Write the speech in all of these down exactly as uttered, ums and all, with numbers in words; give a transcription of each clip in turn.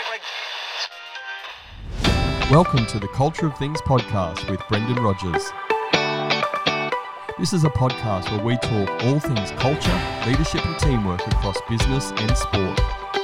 Welcome to the Culture of Things podcast with Brendan Rogers. This is a podcast where we talk all things culture, leadership and teamwork across business and sport.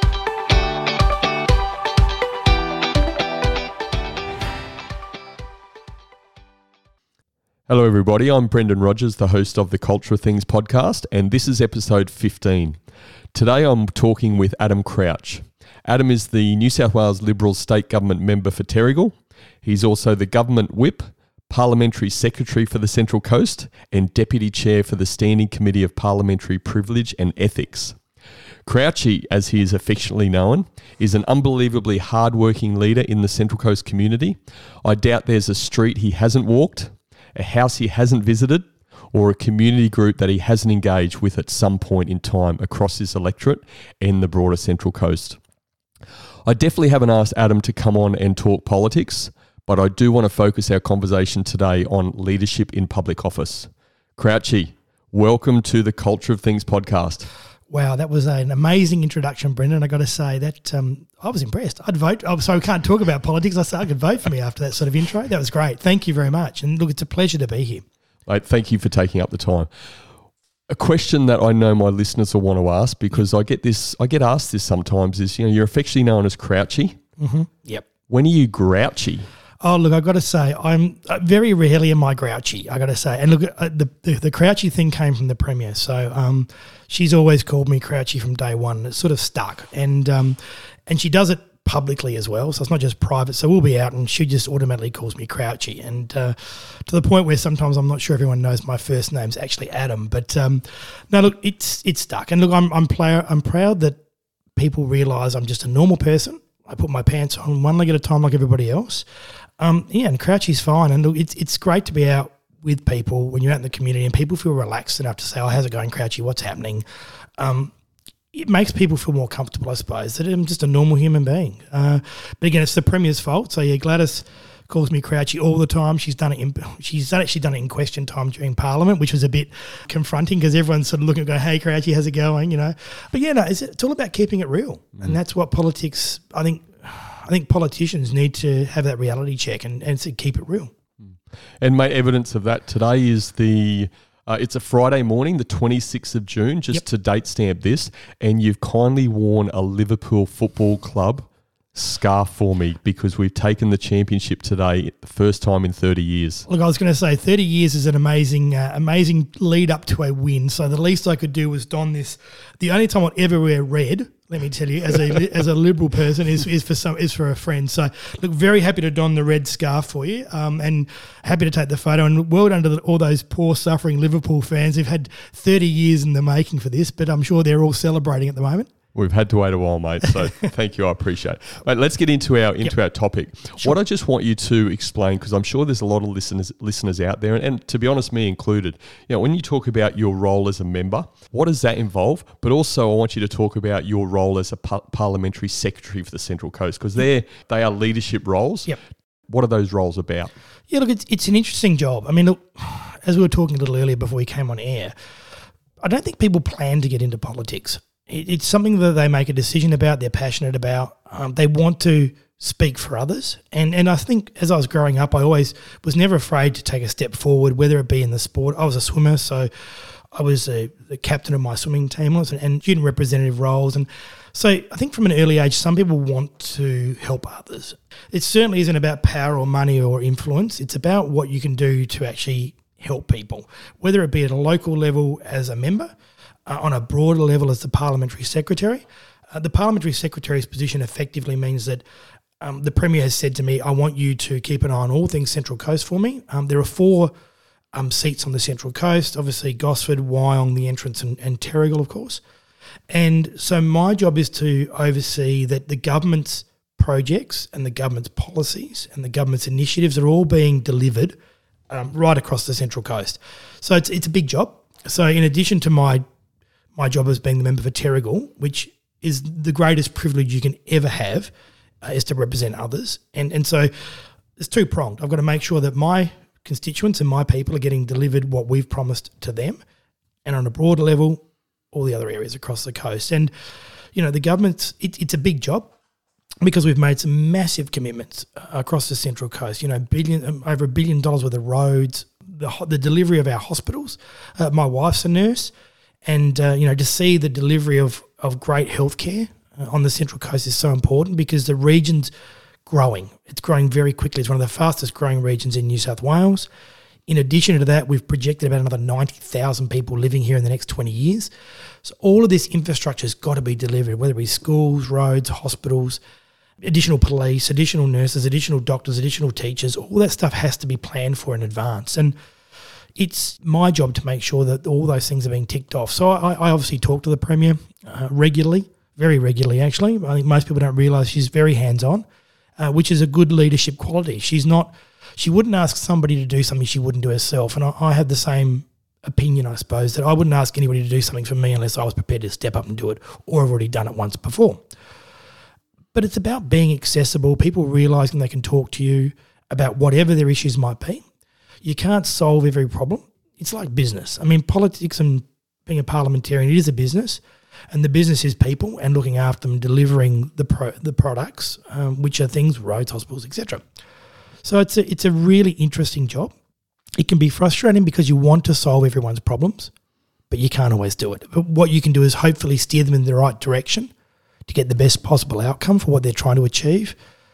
Hello everybody, I'm Brendan Rogers, the host of the Culture of Things podcast, and this is episode fifteen. Today I'm talking with Adam Crouch. Adam is the New South Wales Liberal State Government member for Terrigal. He's also the Government Whip, Parliamentary Secretary for the Central Coast, and Deputy Chair for the Standing Committee of Parliamentary Privilege and Ethics. Crouchy, as he is affectionately known, is an unbelievably hard-working leader in the Central Coast community. I doubt there's a street he hasn't walked, a house he hasn't visited, or a community group that he hasn't engaged with at some point in time across his electorate and the broader Central Coast. I definitely haven't asked Adam to come on and talk politics, but I do want to focus our conversation today on leadership in public office. Crouchy, welcome to the Culture of Things podcast. Wow, that was an amazing introduction, Brendan. I got to say that um, I was impressed. I'd vote. Oh, so we can't talk about politics. I said I could vote for me after that sort of intro. That was great. Thank you very much. And look, it's a pleasure to be here. Mate, thank you for taking up the time. A question that I know my listeners will want to ask, because I get this, I get asked this sometimes, is, you know, you're affectionately known as Crouchy. Mm-hmm. Yep. When are you grouchy? Oh, look, I've got to say, I'm uh, very rarely am I grouchy, I got to say. And look, uh, the, the the Crouchy thing came from the Premier. So um, she's always called me Crouchy from day one. It's sort of stuck. And um, and she does it publicly as well. So it's not just private. So we'll be out and she just automatically calls me Crouchy. And uh, to the point where sometimes I'm not sure everyone knows my first name's actually Adam. But um, no, look, it's it's stuck. And look, I'm I'm, play- I'm proud that people realise I'm just a normal person. I put my pants on one leg at a time like everybody else. Um, yeah, and Crouchy's fine. And look, it's it's great to be out with people when you're out in the community and people feel relaxed enough to say, oh, how's it going, Crouchy? What's happening? Um, it makes people feel more comfortable, I suppose, that I'm just a normal human being. Uh, but again, it's the Premier's fault. So, yeah, Gladys calls me Crouchy all the time. She's done it in, she's actually done it in question time during Parliament, which was a bit confronting because everyone's sort of looking and going, hey, Crouchy, how's it going, you know? But, yeah, no, it's, it's all about keeping it real. Mm. And that's what politics, I think, I think politicians need to have that reality check and, and to keep it real. And mate, evidence of that today is the, uh, it's a Friday morning, the twenty-sixth of June, just yep. to date stamp this, and you've kindly worn a Liverpool Football Club scarf for me because we've taken the championship today, the first time in thirty years. Look, I was going to say thirty years is an amazing uh, amazing lead up to a win. So the least I could do was don this. The only time I'd ever wear red, let me tell you, as a as a Liberal person, is is for some is for a friend. So look, very happy to don the red scarf for you, um, and happy to take the photo. And well done to the, all those poor suffering Liverpool fans who've had thirty years in the making for this, but I'm sure they're all celebrating at the moment. We've had to wait a while, mate, so thank you, I appreciate it. Mate, let's get into our into yep. our topic. Sure. What I just want you to explain, because I'm sure there's a lot of listeners listeners out there, and, and to be honest, me included, you know, when you talk about your role as a member, what does that involve? But also I want you to talk about your role as a par- parliamentary secretary for the Central Coast, because they're they are leadership roles. Yep. What are those roles about? Yeah, look, it's, it's an interesting job. I mean, look, as we were talking a little earlier before we came on air, I don't think people plan to get into politics. It's something that they make a decision about, they're passionate about, um, they want to speak for others. And and I think as I was growing up, I always was never afraid to take a step forward, whether it be in the sport. I was a swimmer, so I was a, the captain of my swimming team and, and student representative roles. And so I think from an early age, some people want to help others. It certainly isn't about power or money or influence. It's about what you can do to actually help people, whether it be at a local level as a member, Uh, on a broader level as the Parliamentary Secretary. Uh, the Parliamentary Secretary's position effectively means that um, the Premier has said to me, I want you to keep an eye on all things Central Coast for me. Um, there are four um, seats on the Central Coast, obviously Gosford, Wyong, the entrance, and, and Terrigal, of course. And so my job is to oversee that the government's projects and the government's policies and the government's initiatives are all being delivered um, right across the Central Coast. So it's it's a big job. So in addition to my my job as being the member for Terrigal, which is the greatest privilege you can ever have, uh, is to represent others. And and so it's two-pronged. I've got to make sure that my constituents and my people are getting delivered what we've promised to them, and on a broader level, all the other areas across the coast. And, you know, the government's, it, it's a big job. because we've made some massive commitments across the Central Coast. You know, billion over a billion dollars worth of roads, the the delivery of our hospitals. Uh, my wife's a nurse, and uh, you know, to see the delivery of of great healthcare uh, on the Central Coast is so important because the region's growing. It's growing very quickly. It's one of the fastest growing regions in New South Wales. In addition to that, we've projected about another ninety thousand people living here in the next twenty years. So all of this infrastructure has got to be delivered, whether it be schools, roads, hospitals, additional police, additional nurses, additional doctors, additional teachers. All that stuff has to be planned for in advance. And it's my job to make sure that all those things are being ticked off. So I, I obviously talk to the Premier uh, regularly, very regularly actually. I think most people don't realise she's very hands-on, uh, which is a good leadership quality. She's not... She wouldn't ask somebody to do something she wouldn't do herself. And I, I have the same opinion, I suppose, that I wouldn't ask anybody to do something for me unless I was prepared to step up and do it or have already done it once before. But it's about being accessible, people realising they can talk to you about whatever their issues might be. You can't solve every problem. It's like business. I mean, politics and being a parliamentarian, it is a business. And the business is people and looking after them, delivering the pro, the products, um, which are things, roads, hospitals, et cetera. So it's a, it's a really interesting job. It can be frustrating because you want to solve everyone's problems, but you can't always do it. But what you can do is hopefully steer them in the right direction to get the best possible outcome for what they're trying to achieve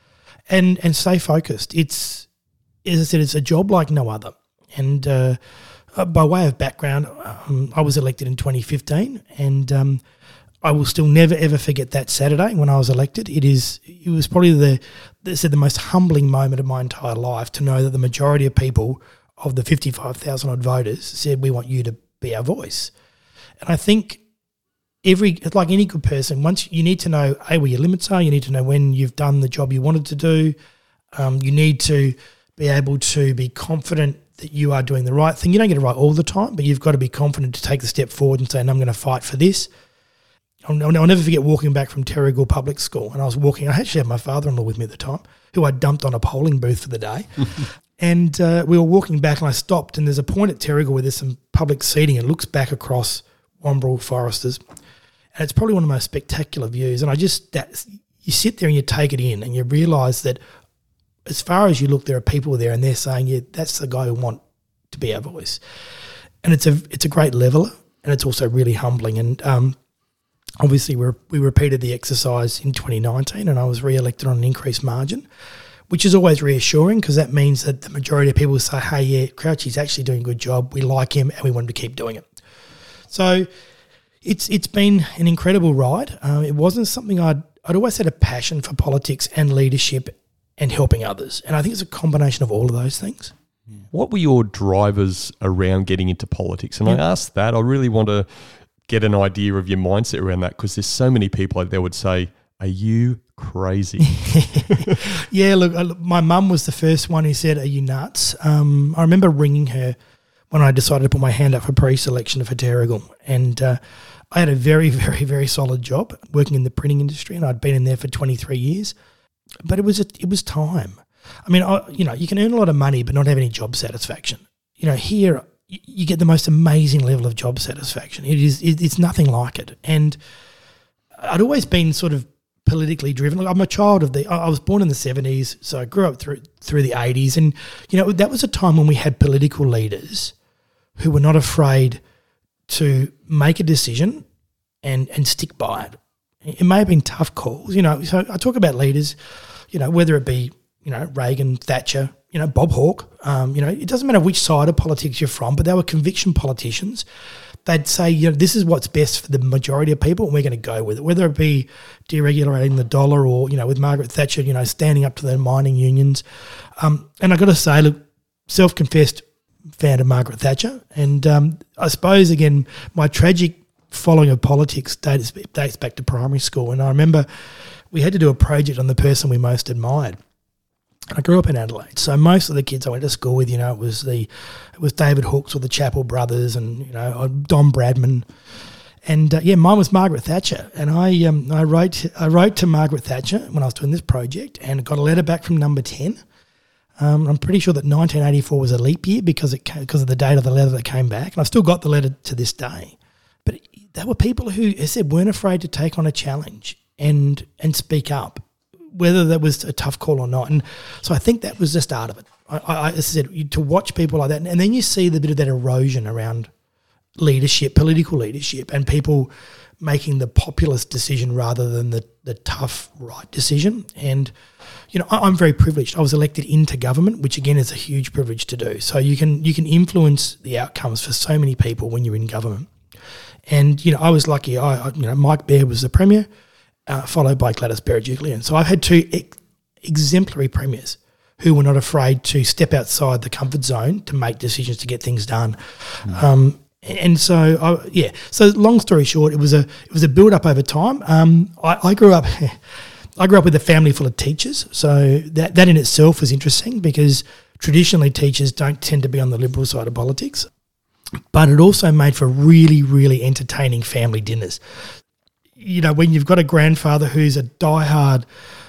and, and stay focused. It's, as I said, it's a job like no other. And uh, by way of background, um, I was elected in twenty fifteen and um, I will still never, ever forget that Saturday when I was elected. It is, it was probably the, the, said the most humbling moment of my entire life to know that the majority of people of the fifty-five thousand odd voters said, we want you to be our voice. And I think every, like any good person, once you need to know, A, where your limits are, you need to know when you've done the job you wanted to do. Um, you need to be able to be confident that you are doing the right thing. You don't get it right all the time, but you've got to be confident to take the step forward and say, no, I'm going to fight for this. I'll, I'll never forget walking back from Terrigal Public School, and I was walking, I actually had my father-in-law with me at the time, who I dumped on a polling booth for the day. And uh, we were walking back and I stopped, and there's a point at Terrigal where there's some public seating. It looks back across Wamberal Foresters, and it's probably one of the most spectacular views. And I just, that, you sit there and you take it in and you realise that as far as you look, there are people there and they're saying, yeah, that's the guy who want to be our voice. And it's a it's a great leveller, and it's also really humbling. And um, obviously we we repeated the exercise in twenty nineteen, and I was re-elected on an increased margin, which is always reassuring because that means that the majority of people say, hey, yeah, Crouchy's actually doing a good job. We like him and we want him to keep doing it. So it's it's been an incredible ride. Uh, it wasn't something I'd, I'd always had a passion for politics and leadership and helping others. And I think it's a combination of all of those things. What were your drivers around getting into politics? And yeah. I asked that. I really want to get an idea of your mindset around that because there's so many people out there would say, are you crazy? Yeah, look, my mum was the first one who said, are you nuts? Um, I remember ringing her when I decided to put my hand up for pre-selection for Terrigal. And uh, I had a very, very, very solid job working in the printing industry, and I'd been in there for twenty-three years. But it was a, it was time. I mean, I, you know, you can earn a lot of money but not have any job satisfaction. You know, here you, you get the most amazing level of job satisfaction. It is it, it's nothing like it. And I'd always been sort of politically driven. Like I'm a child of the. I was born in the seventies, so I grew up through through the eighties, and you know that was a time when we had political leaders who were not afraid to make a decision and and stick by it. It may have been tough calls, you know. So I talk about leaders, you know, whether it be, you know, Reagan, Thatcher, you know, Bob Hawke. Um, you know, it doesn't matter which side of politics you're from, but they were conviction politicians. They'd say, you know, this is what's best for the majority of people, and we're going to go with it. Whether it be deregulating the dollar or, you know, with Margaret Thatcher, you know, standing up to the mining unions. Um, and I've got to say, look, self-confessed fan of Margaret Thatcher, and um, I suppose again my tragic following of politics dates, dates back to primary school. And I remember we had to do a project on the person we most admired. And I grew up in Adelaide, so most of the kids I went to school with, you know, it was the it was David Hooks or the Chappell brothers, and you know Don Bradman, and uh, yeah, mine was Margaret Thatcher. And I um, I wrote I wrote to Margaret Thatcher when I was doing this project, and got a letter back from Number ten. Um, I'm pretty sure that nineteen eighty-four was a leap year because it came, because of the date of the letter that came back, and I've still got the letter to this day. But there were people who, as I said, weren't afraid to take on a challenge and and speak up whether that was a tough call or not. And so I think that was the start of it. I, I, as I said, to watch people like that, and then you see the bit of that erosion around leadership, political leadership, and people making the populist decision rather than the, the tough right decision. And, you know, I, I'm very privileged. I was elected into government, which again is a huge privilege to do. So you can you can influence the outcomes for so many people when you're in government. And, you know, I was lucky. I, I you know, Mike Baird was the premier, uh, followed by Gladys Berejiklian. So I've had two ex- exemplary premiers who were not afraid to step outside the comfort zone to make decisions to get things done. Mm. Um, and so, I, yeah. So long story short, it was a it was a build up over time. Um, I, I grew up, I grew up with a family full of teachers. So that that in itself was interesting because traditionally teachers don't tend to be on the liberal side of politics. But it also made for really, really entertaining family dinners. You know, when you've got a grandfather who's a diehard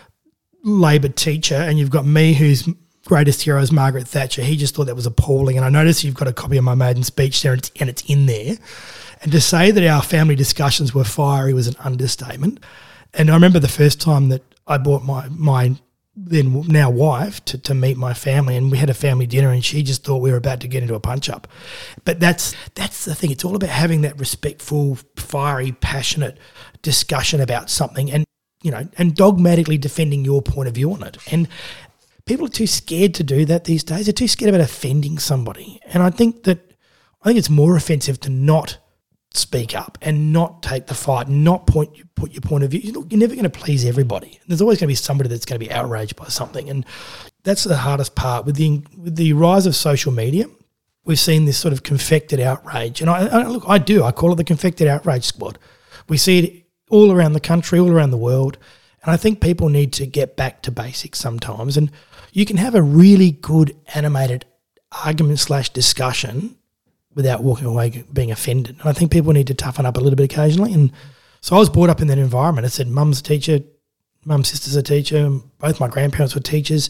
Labor teacher and you've got me whose greatest hero is Margaret Thatcher, he just thought that was appalling. And I noticed you've got a copy of my maiden speech there and it's, and it's in there. And to say that our family discussions were fiery was an understatement. And I remember the first time that I brought my my then now wife to, to meet my family, and we had a family dinner and she just thought we were about to get into a punch-up. But that's that's the thing. It's all about having that respectful, fiery, passionate discussion about something and, you know, and dogmatically defending your point of view on it. And people are too scared to do that these days. They're too scared about offending somebody. And I think that I think it's more offensive to not speak up and not take the fight, not point put your point of view. Look, you're never going to please everybody. There's always going to be somebody that's going to be outraged by something, and that's the hardest part. With the with the rise of social media, we've seen this sort of confected outrage, and I, I look, I do, I call it the confected outrage squad. We see it all around the country, all around the world, and I think people need to get back to basics sometimes. And you can have a really good animated argument slash discussion without walking away being offended. And I think people need to toughen up a little bit occasionally. And so I was brought up in that environment. I said, mum's a teacher, mum's sister's a teacher, both my grandparents were teachers.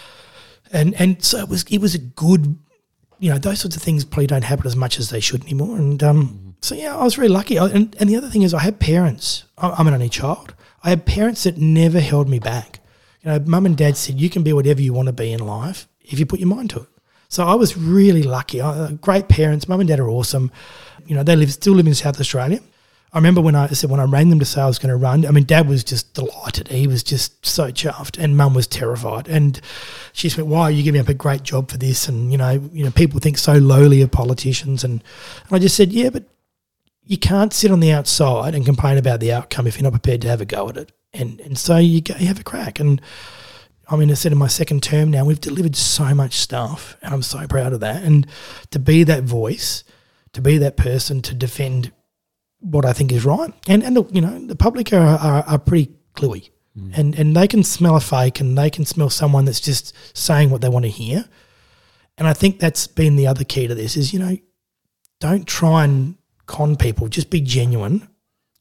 And and so it was it was a good, you know, those sorts of things probably don't happen as much as they should anymore. And um, mm-hmm. so, yeah, I was really lucky. I, and, and the other thing is I had parents. I'm an only child. I had parents that never held me back. You know, mum and dad said, you can be whatever you want to be in life if you put your mind to it. So I was really lucky. I, great parents. Mum and dad are awesome. You know, they live still live in South Australia. I remember when I said when I rang them to say I was going to run, I mean, Dad was just delighted. He was just so chuffed, and Mum was terrified. And she said, "Why are you giving up a great job for this?" And you know, you know, people think so lowly of politicians. And, and I just said, "Yeah, but you can't sit on the outside and complain about the outcome if you're not prepared to have a go at it." And and so you go, you have a crack. And I mean, I said in my second term now, we've delivered so much stuff, and I'm so proud of that. And to be that voice, to be that person to defend what I think is right. And, and look, you know, the public are, are, are pretty cluey, mm. and, and they can smell a fake, and they can smell someone that's just saying what they want to hear. And I think that's been the other key to this is, you know, don't try and con people, just be genuine.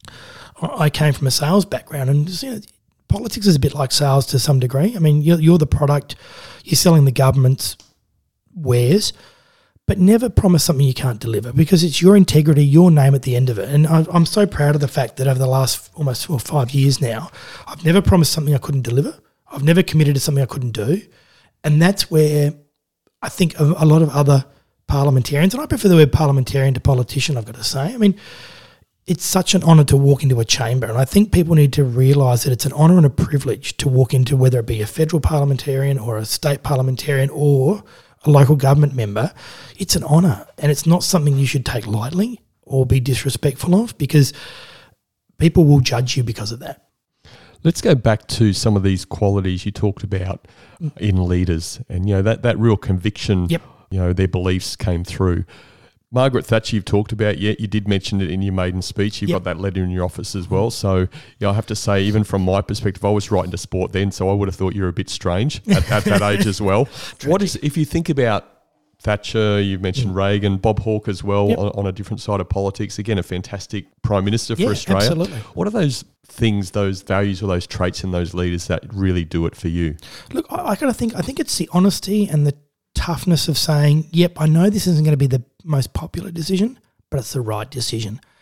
I came from a sales background, and you know, politics is a bit like sales to some degree. I mean, you're, you're the product, you're selling the government's wares, but never promise something you can't deliver, because it's your integrity, your name at the end of it. And I, I'm so proud of the fact that over the last almost four or five years now, I've never promised something I couldn't deliver. I've never committed to something I couldn't do. And that's where I think a, a lot of other parliamentarians, and I prefer the word parliamentarian to politician, I've got to say. I mean, it's such an honour to walk into a chamber, and I think people need to realise that it's an honour and a privilege to walk into, whether it be a federal parliamentarian or a state parliamentarian or a local government member. It's an honour, and it's not something you should take lightly or be disrespectful of, because people will judge you because of that. Let's go back to some of these qualities you talked about in leaders, and you know that that real conviction. Yep. You know, their beliefs came through. Margaret Thatcher, you've talked about, yeah, you did mention it in your maiden speech. You've yep. got that letter in your office as well. So, you know, I have to say, even from my perspective, I was right into sport then, so I would have thought you were a bit strange at, at that age as well. What is, if you think about Thatcher, you mentioned mm. Reagan, Bob Hawke as well, yep. on, on a different side of politics. Again, a fantastic Prime Minister for yeah, Australia. Absolutely. What are those things, those values or those traits in those leaders that really do it for you? Look, I, I got to think, I think it's the honesty and the toughness of saying, yep, I know this isn't going to be the most popular decision, but it's the right decision.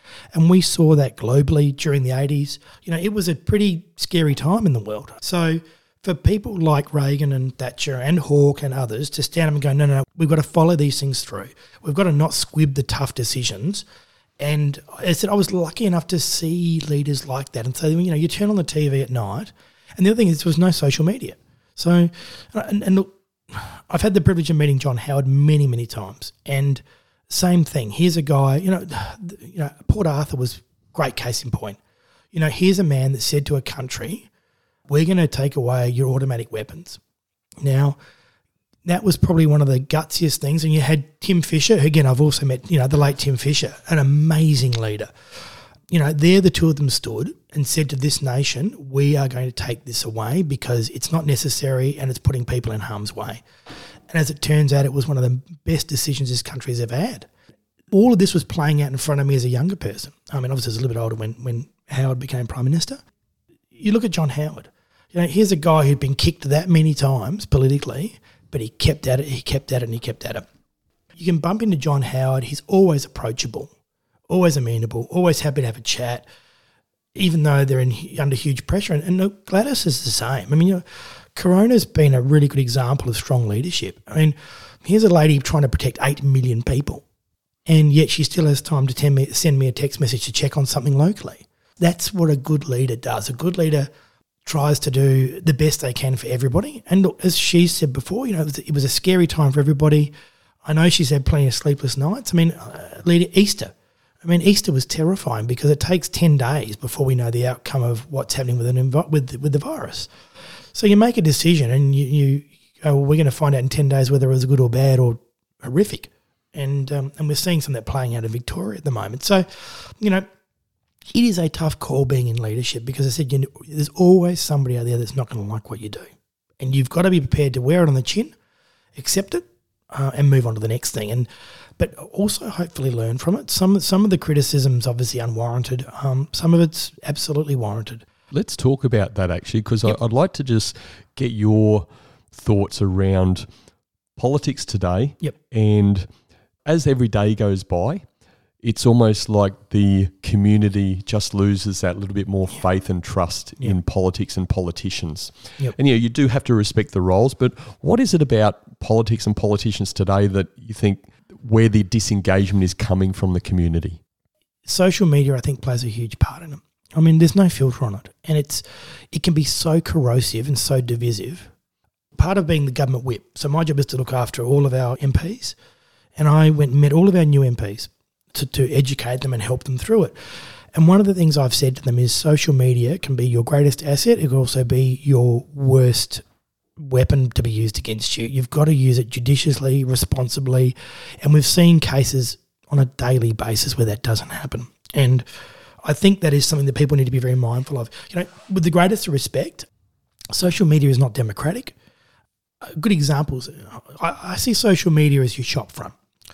And we saw that globally during the eighties. You know, it was a pretty scary time in the world. So for people like Reagan and Thatcher and Hawke and others to stand up and go, no, no, no, we've got to follow these things through. We've got to not squib the tough decisions. And I said I was lucky enough to see leaders like that. And so, you know, you turn on the T V at night, and the other thing is there was no social media. So, and, and look, I've had the privilege of meeting John Howard many, many times. And same thing. Here's a guy, you know, you know, Port Arthur was a great case in point. You know, here's a man that said to a country, we're going to take away your automatic weapons. Now, that was probably one of the gutsiest things. And you had Tim Fischer, who, again, I've also met, you know, the late Tim Fischer, an amazing leader. You know, there the two of them stood and said to this nation, we are going to take this away because it's not necessary and it's putting people in harm's way. And as it turns out, it was one of the best decisions this country has ever had. All of this was playing out in front of me as a younger person. I mean, obviously I was a little bit older when, when Howard became Prime Minister. You look at John Howard. You know, here's a guy who'd been kicked that many times politically, but he kept at it, he kept at it, and he kept at it. You can bump into John Howard. He's always approachable, always amenable, always happy to have a chat, even though they're in, under huge pressure. And, and look, Gladys is the same. I mean, you know, Corona's been a really good example of strong leadership. I mean, here's a lady trying to protect eight million people, and yet she still has time to me, send me a text message to check on something locally. That's what a good leader does. A good leader tries to do the best they can for everybody. And look, as she said before, you know, it was, it was a scary time for everybody. I know she's had plenty of sleepless nights. I mean, uh, leader Easter. I mean, Easter was terrifying because it takes ten days before we know the outcome of what's happening with an with with the virus. So you make a decision and you, you go, well, we're going to find out in ten days whether it was good or bad or horrific. And um, and we're seeing some of that playing out in Victoria at the moment. So, you know, it is a tough call being in leadership because I said, you know, there's always somebody out there that's not going to like what you do. And you've got to be prepared to wear it on the chin, accept it, uh, and move on to the next thing. And but also hopefully learn from it. Some, some of the criticism's obviously unwarranted. Um, some of it's absolutely warranted. Let's talk about that actually, because Yep. I'd like to just get your thoughts around politics today. Yep. And as every day goes by, it's almost like the community just loses that little bit more faith and trust Yep. in politics and politicians. Yep. And, you know, you do have to respect the roles, but what is it about politics and politicians today that you think where the disengagement is coming from the community? Social media, I think, plays a huge part in it. I mean, there's no filter on it, and it's it can be so corrosive and so divisive. Part of being the government whip, so my job is to look after all of our M Ps, and I went and met all of our new M Ps to, to educate them and help them through it. And one of the things I've said to them is social media can be your greatest asset. It can also be your worst weapon to be used against you. You've got to use it judiciously, responsibly, and we've seen cases on a daily basis where that doesn't happen. And I think that is something that people need to be very mindful of. You know, with the greatest respect, social media is not democratic. Uh, good examples, I, I see social media as your shop front.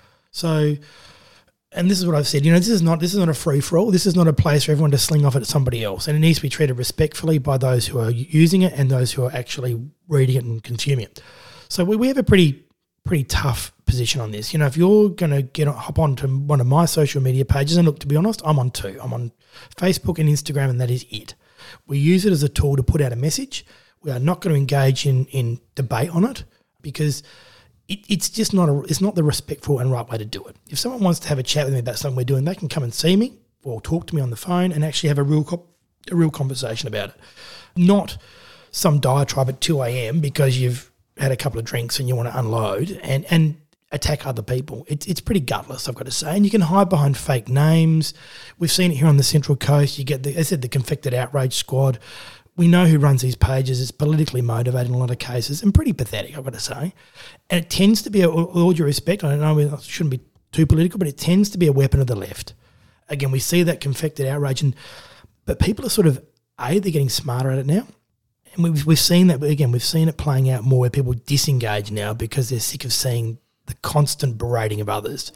So, and this is what I've said, you know, this is not this is not a free-for-all. This is not a place for everyone to sling off at somebody else. And it needs to be treated respectfully by those who are using it and those who are actually reading it and consuming it. So we, we have a pretty pretty tough position on this. You know, if you're going to get hop onto one of my social media pages, and look, to be honest, I'm on two. I'm on Facebook and Instagram, and that is it. We use it as a tool to put out a message. We are not going to engage in in debate on it because it, it's just not a it's not the respectful and right way to do it. If someone wants to have a chat with me about something we're doing, they can come and see me or talk to me on the phone and actually have a real co- a real conversation about it. Not some diatribe at two a.m. because you've had a couple of drinks and you want to unload and, and attack other people. It's it's pretty gutless, I've got to say. And you can hide behind fake names. We've seen it here on the Central Coast. You get, the, as I said, the Confected Outrage Squad. We know who runs these pages. It's politically motivated in a lot of cases and pretty pathetic, I've got to say. And it tends to be, with all due respect, I know it shouldn't be too political, but it tends to be a weapon of the left. Again, we see that Confected Outrage, and but people are sort of, A, they're getting smarter at it now. And we've, we've seen that, but again, we've seen it playing out more where people disengage now because they're sick of seeing the constant berating of others.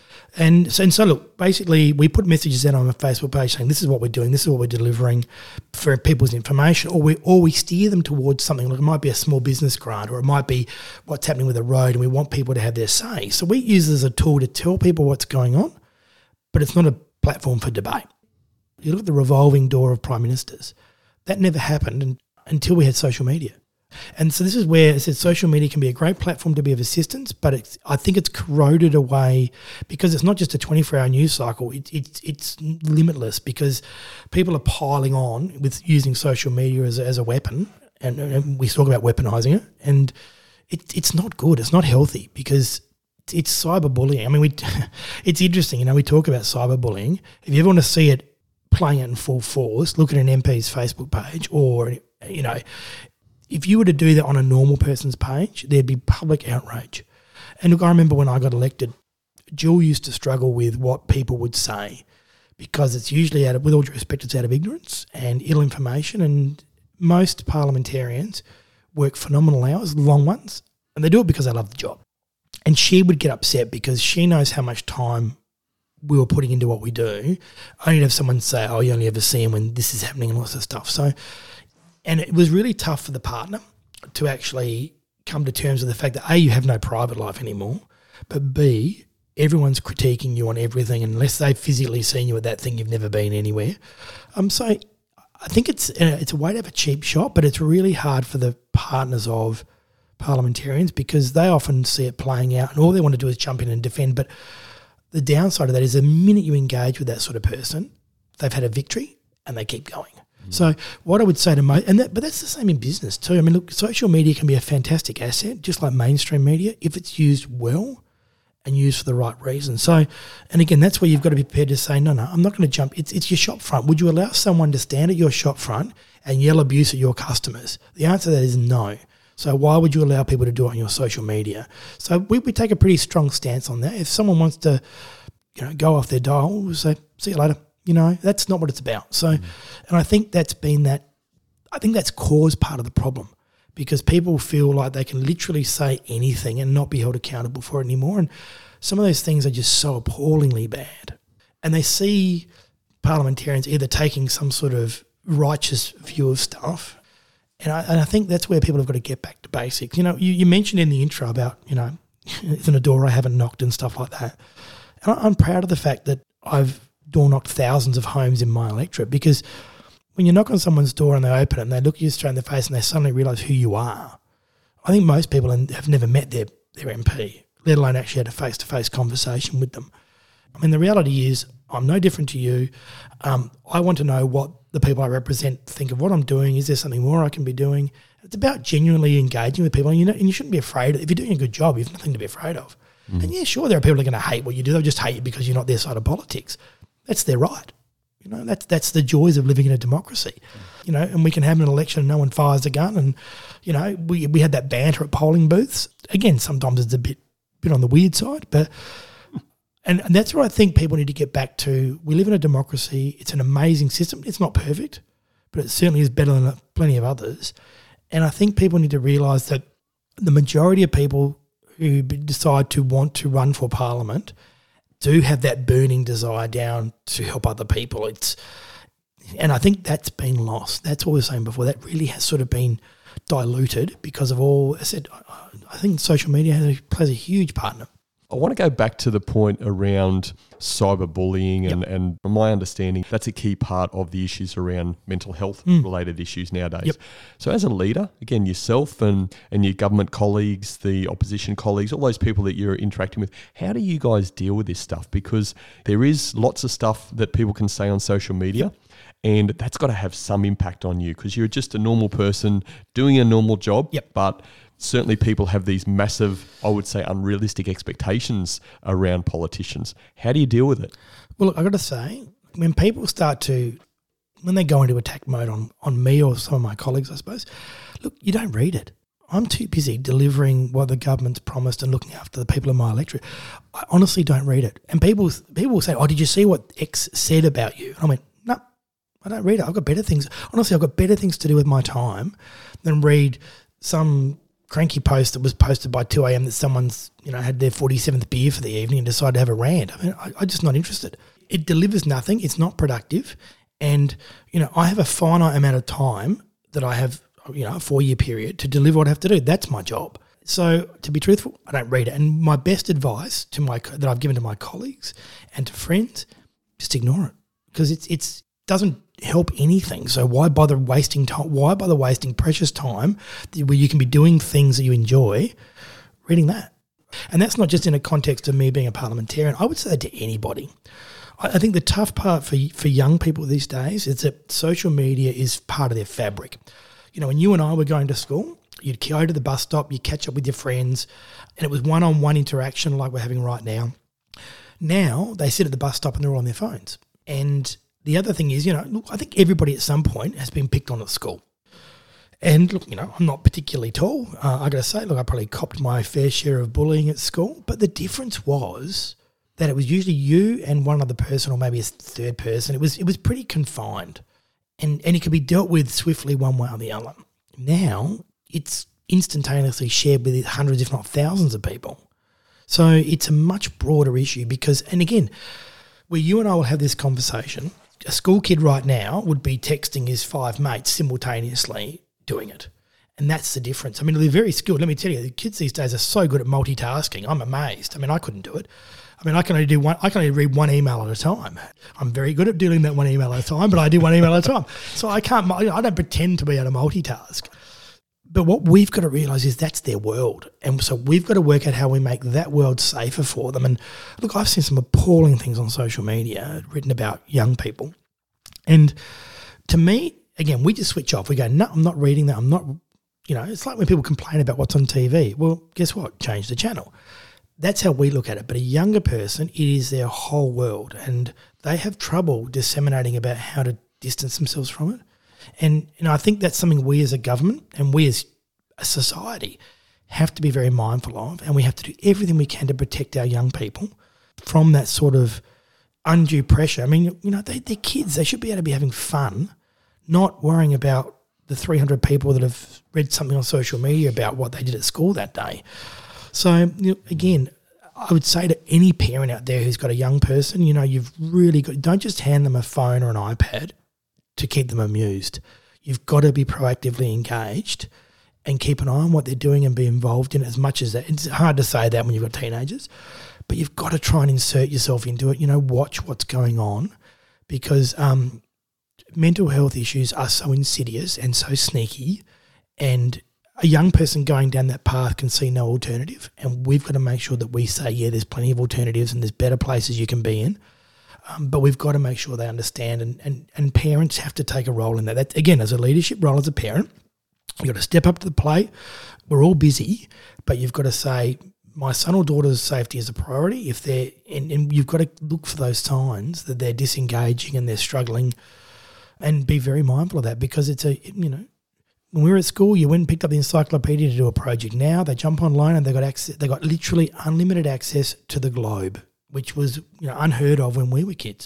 And so, and so, look, basically we put messages out on a Facebook page saying this is what we're doing, this is what we're delivering for people's information, or we or we steer them towards something. Like it might be a small business grant, or it might be what's happening with the road, and we want people to have their say. So we use it as a tool to tell people what's going on, but it's not a platform for debate. You look at the revolving door of prime ministers. That never happened in, until we had social media. And so this is where it says social media can be a great platform to be of assistance, but it's, I think it's corroded away because it's not just a twenty-four hour news cycle. It, it, it's limitless because people are piling on with using social media as a, as a weapon, and, and we talk about weaponizing it, and it, it's not good. It's not healthy because it's cyberbullying. I mean, we it's interesting. You know, we talk about cyberbullying. If you ever want to see it playing it in full force, look at an M P's Facebook page, or, you know, if you were to do that on a normal person's page, there'd be public outrage. And look, I remember when I got elected, Jill used to struggle with what people would say because it's usually out of, with all due respect, it's out of ignorance and ill information. And most parliamentarians work phenomenal hours, long ones, and they do it because they love the job. And she would get upset because she knows how much time we were putting into what we do, only to have someone say, oh, you only ever see him when this is happening and all this sort of stuff. So, and it was really tough for the partner to actually come to terms with the fact that A, you have no private life anymore, but B, everyone's critiquing you on everything unless they've physically seen you at that thing, you've never been anywhere. Um, so I think it's uh, it's a way to have a cheap shot, but it's really hard for the partners of parliamentarians because they often see it playing out and all they want to do is jump in and defend. But the downside of that is the minute you engage with that sort of person, they've had a victory and they keep going. Mm. So what I would say to most, and that, but that's the same in business too. I mean, look, social media can be a fantastic asset, just like mainstream media, if it's used well and used for the right reason. So, and again, that's where you've got to be prepared to say, no, no, I'm not going to jump. It's it's your shop front. Would you allow someone to stand at your shop front and yell abuse at your customers? The answer to that is no. So why would you allow people to do it on your social media? So we, we take a pretty strong stance on that. If someone wants to, you know, go off their dial, we'll say, see you later. You know, that's not what it's about. So, mm. and I think that's been that, I think that's caused part of the problem because people feel like they can literally say anything and not be held accountable for it anymore. And some of those things are just so appallingly bad. And they see parliamentarians either taking some sort of righteous view of stuff. And I, and I think that's where people have got to get back to basics. You know, you, you mentioned in the intro about, you know, isn't a door I haven't knocked and stuff like that. And I, I'm proud of the fact that I've door knocked thousands of homes in my electorate because when you knock on someone's door and they open it and they look at you straight in the face and they suddenly realise who you are, I think most people have never met their, their M P, let alone actually had a face-to-face conversation with them. I mean, the reality is I'm no different to you. Um, I want to know what the people I represent think of what I'm doing. Is there something more I can be doing? It's about genuinely engaging with people. And you know, and you shouldn't be afraid. If you're doing a good job, you have nothing to be afraid of. Mm. And yeah, sure, there are people who are going to hate what you do. They'll just hate you because you're not their side of politics. That's their right. You know, that's that's the joys of living in a democracy. Mm. You know, and we can have an election and no one fires a gun. And, you know, we we had that banter at polling booths. Again, sometimes it's a bit bit on the weird side, but And, and that's what I think people need to get back to. We live in a democracy. It's an amazing system. It's not perfect, but it certainly is better than plenty of others. And I think people need to realise that the majority of people who decide to want to run for parliament do have that burning desire down to help other people. It's, and I think that's been lost. That's what we were saying before. That really has sort of been diluted because of all, I said, I think social media has a, plays a huge part in it. I want to go back to the point around cyberbullying and, yep. and from my understanding, that's a key part of the issues around mental health mm. related issues nowadays. Yep. So as a leader, again, yourself and, and your government colleagues, the opposition colleagues, all those people that you're interacting with, how do you guys deal with this stuff? Because there is lots of stuff that people can say on social media. Yep. And that's got to have some impact on you because you're just a normal person doing a normal job, yep. but certainly people have these massive, I would say, unrealistic expectations around politicians. How do you deal with it? Well, look, I've got to say, when people start to, when they go into attack mode on, on me or some of my colleagues, I suppose, look, you don't read it. I'm too busy delivering what the government's promised and looking after the people in my electorate. I honestly don't read it. And people people will say, oh, did you see what X said about you? And I went, no, I don't read it. I've got better things. Honestly, I've got better things to do with my time than read some cranky post that was posted by two a.m. that someone's, you know, had their forty-seventh beer for the evening and decided to have a rant. I mean, I, I'm just not interested. It delivers nothing. It's not productive. And, you know, I have a finite amount of time that I have, you know, a four-year period to deliver what I have to do. That's my job. So to be truthful, I don't read it. And my best advice to my that I've given to my colleagues and to friends just ignore it because it's it's doesn't help anything. So why bother wasting time? Why bother wasting precious time where you can be doing things that you enjoy, reading that? And that's not just in a context of me being a parliamentarian. I would say that to anybody. I think the tough part for for young people these days is that social media is part of their fabric. You know, when you and I were going to school, you'd go to the bus stop, you'd catch up with your friends, and it was one-on-one interaction like we're having right now. Now they sit at the bus stop and they're all on their phones. And the other thing is, you know, look, I think everybody at some point has been picked on at school. And look, you know, I'm not particularly tall. Uh, I got to say, look, I probably copped my fair share of bullying at school. But the difference was that it was usually you and one other person or maybe a third person. It was it was pretty confined. And, and it could be dealt with swiftly one way or the other. Now it's instantaneously shared with hundreds, if not thousands of people. So it's a much broader issue because, and again, where you and I will have this conversation, a school kid right now would be texting his five mates simultaneously doing it. And that's the difference. I mean, they're very skilled. Let me tell you, the kids these days are so good at multitasking. I'm amazed. I mean, I couldn't do it. I mean, I can only do one. I can only read one email at a time. I'm very good at doing that one email at a time, but I do one email at a time. So I can't. I don't pretend to be able to multitask. But what we've got to realise is that's their world, and so we've got to work out how we make that world safer for them. And look, I've seen some appalling things on social media written about young people, and to me, again, we just switch off. We go, no, I'm not reading that. I'm not. You know, it's like when people complain about what's on T V. Well, guess what? Change the channel. That's how we look at it. But a younger person, it is their whole world, and they have trouble disseminating about how to distance themselves from it. And you know, I think that's something we as a government and we as a society have to be very mindful of, and we have to do everything we can to protect our young people from that sort of undue pressure. I mean, you know, they, they're kids. They should be able to be having fun, not worrying about the three hundred people that have read something on social media about what they did at school that day. So, you know, again, I would say to any parent out there who's got a young person, you know, you've really got, don't just hand them a phone or an iPad to keep them amused. You've got to be proactively engaged and keep an eye on what they're doing and be involved in it as much as that. It's hard to say that when you've got teenagers, but you've got to try and insert yourself into it, you know, watch what's going on, because um, mental health issues are so insidious and so sneaky, and a young person going down that path can see no alternative, and we've got to make sure that we say, yeah, there's plenty of alternatives and there's better places you can be in, um, but we've got to make sure they understand, and, and, and parents have to take a role in that. That. Again, as a leadership role as a parent, you've got to step up to the plate. We're all busy, but you've got to say, my son or daughter's safety is a priority. If they're, and, and you've got to look for those signs that they're disengaging and they're struggling, and be very mindful of that, because it's a, you know, when we were at school, you went and picked up the encyclopedia to do a project. Now they jump online and they got access. They got literally unlimited access to the globe, which was, you know, unheard of when we were kids.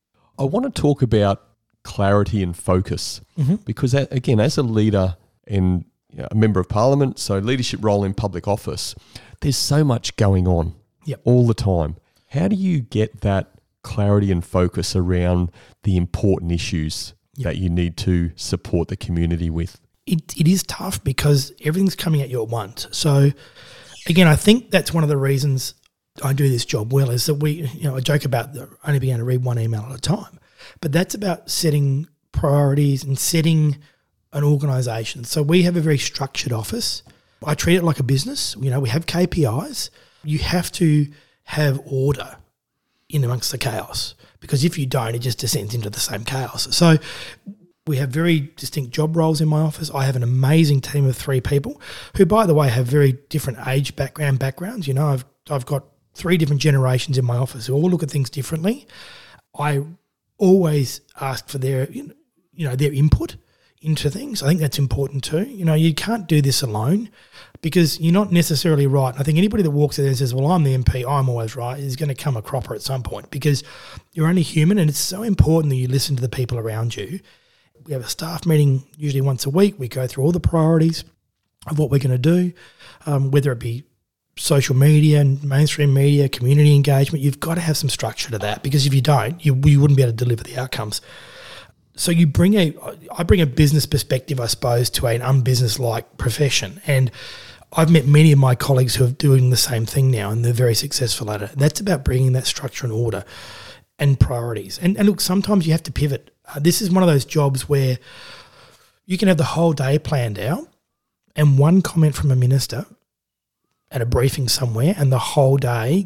I want to talk about clarity and focus, mm-hmm. because again, as a leader and you know, a member of parliament, so leadership role in public office, there's so much going on yep. all the time. How do you get that clarity and focus around the important issues yep. that you need to support the community with? It it is tough because everything's coming at you at once. So, again, I think that's one of the reasons I do this job well, is that we, you know, I joke about the, only being able to read one email at a time, but that's about setting priorities and setting an organisation. So we have a very structured office. I treat it like a business. You know, we have K P Is. You have to have order in amongst the chaos, because if you don't, it just descends into the same chaos. So we have very distinct job roles in my office. I have an amazing team of three people who, by the way, have very different age background backgrounds. You know, I've I've got three different generations in my office who all look at things differently. I always ask for their, you know, their input into things. I think that's important too. You know, you can't do this alone, because you're not necessarily right. I think anybody that walks in there and says, well, I'm the M P, I'm always right, is going to come a cropper at some point, because you're only human, and it's so important that you listen to the people around you. We have a staff meeting usually once a week. We go through all the priorities of what we're going to do, um, whether it be social media and mainstream media, community engagement. You've got to have some structure to that, because if you don't, you, you wouldn't be able to deliver the outcomes. So you bring a, I bring a business perspective, I suppose, to an unbusiness-like profession. And I've met many of my colleagues who are doing the same thing now, and they're very successful at it. That's about bringing that structure and order. and priorities. And, and look, sometimes you have to pivot. Uh, this is one of those jobs where you can have the whole day planned out and one comment from a minister at a briefing somewhere and the whole day